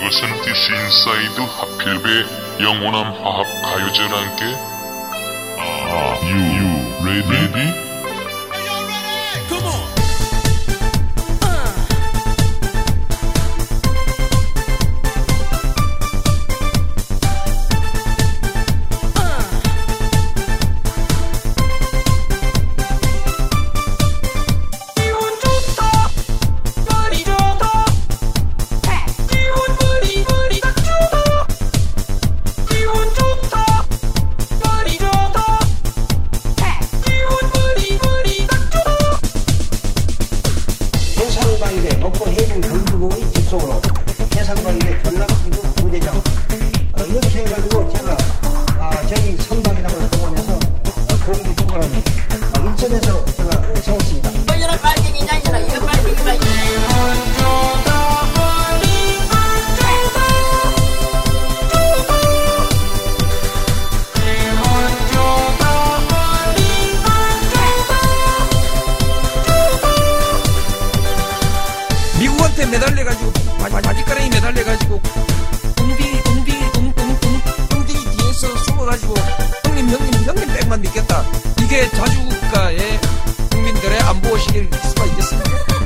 이것은 This Inside 하필배 영원한 화합 가요제란께. You ready? Come on. 목포 해군 경주부의 직속으로 해상방위대 전남기도 부대장 이렇게 해가지고 제가 저희 선박이라고 동원해서 공기 동원하니 인천에서 제가 세웠습니다. 이런 빨갱이냐 이거 빨갱이다. 미국한테 매달려가지고 바지가랑이 매달려가지고 웅딩이 뒤에서 숨어가지고 형님 백만 믿겠다. 이게 자주국가의 국민들의 안보의식일 수가 있겠습니까?